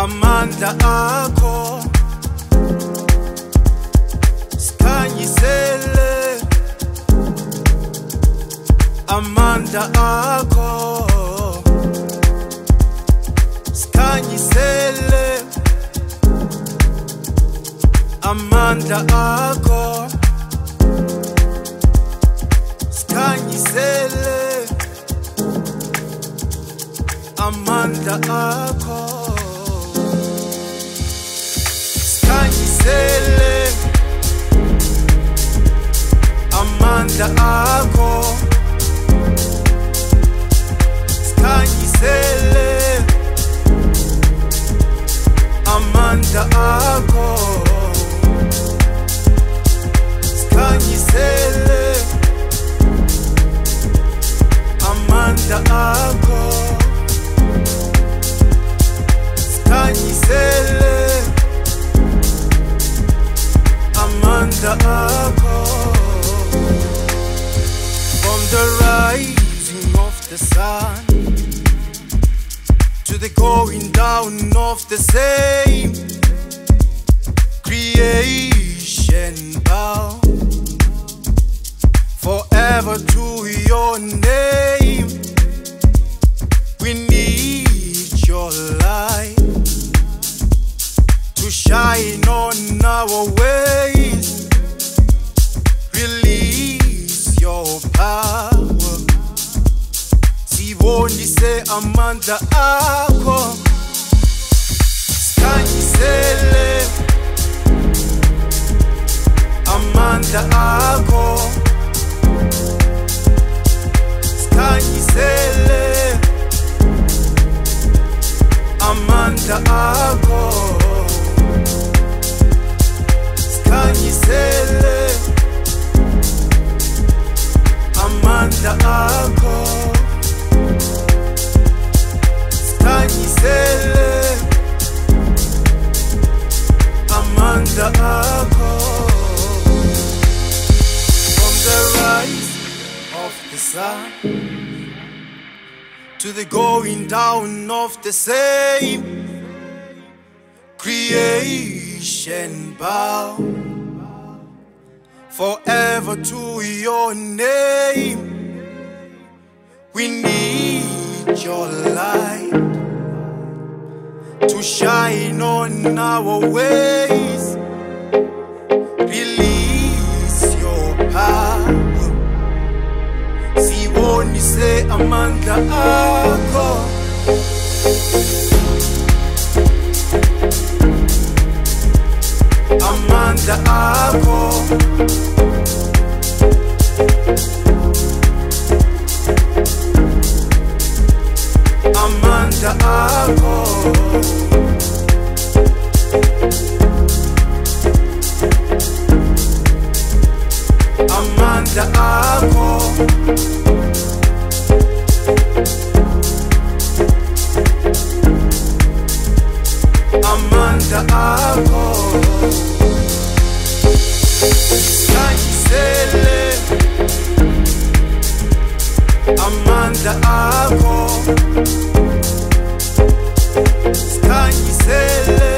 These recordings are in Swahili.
amandla akho sikhanyisele amandla akho sikhanyisele amandla akho sikhanyisele amandla akho sikhanyisele amandla akho sikhanyisele amandla akho sikhanyisele amandla akho sikhanyisele amandla akho from the rising of the sun to the going down of the same creation bow forever to your name. We need your light to shine on our ways. Release your power. Sibonise amandla akho. Sikhanyisele amandla akho. Sikhanyisele amandla akho. Sikhanyisele amandla akho. Sikhanyisele amandla akho. From the rise of the sun to the going down of the same creation bow forever to your name. We need your light to shine on our ways. Release your power. Sibonise amandla akho. Amandla akho. Amandla akho. Amandla akho. Amandla akho. Sikhanyisele amandla akho. Sikhanyisele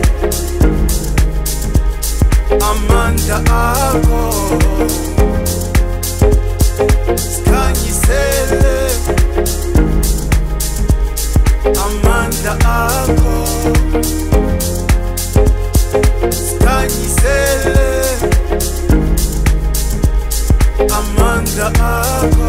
amandla akho. Sikhanyisele amandla akho. Sikhanyisele amandla akho.